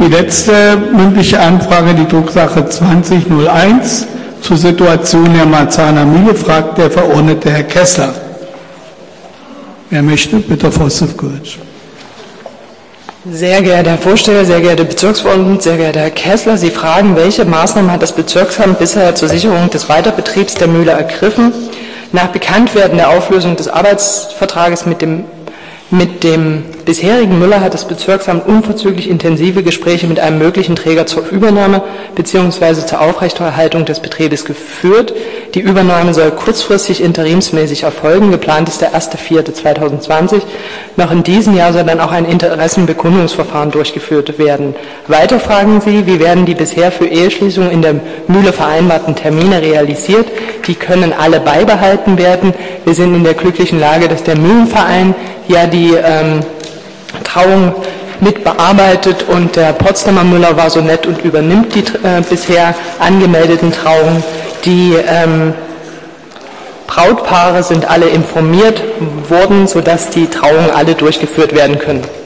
letzte mündliche Anfrage, die Drucksache 2001 zur Situation der Marzahner Mühle, fragt der Verordnete Herr Kessler. Wer möchte? Bitte, Frau Sivkovic. Sehr geehrter Herr Vorsteher, sehr geehrte Bezirksverordnete, sehr geehrter Herr Kessler, Sie fragen, welche Maßnahmen hat das Bezirksamt bisher zur Sicherung des Weiterbetriebs der Mühle ergriffen? Nach Bekanntwerden der Auflösung des Arbeitsvertrages mit dem bisherigen Müller hat das Bezirksamt unverzüglich intensive Gespräche mit einem möglichen Träger zur Übernahme bzw. zur Aufrechterhaltung des Betriebes geführt. Die Übernahme soll kurzfristig interimsmäßig erfolgen. Geplant ist der 1.4.2020. Noch in diesem Jahr soll dann auch ein Interessenbekundungsverfahren durchgeführt werden. Weiter fragen Sie, wie werden die bisher für Eheschließungen in der Mühle vereinbarten Termine realisiert? Die können alle beibehalten werden. Wir sind in der glücklichen Lage, dass der Mühlenverein ja die Trauung mit bearbeitet und der Potsdamer Müller war so nett und übernimmt die bisher angemeldeten Trauungen. Die Brautpaare sind alle informiert worden, sodass die Trauungen alle durchgeführt werden können.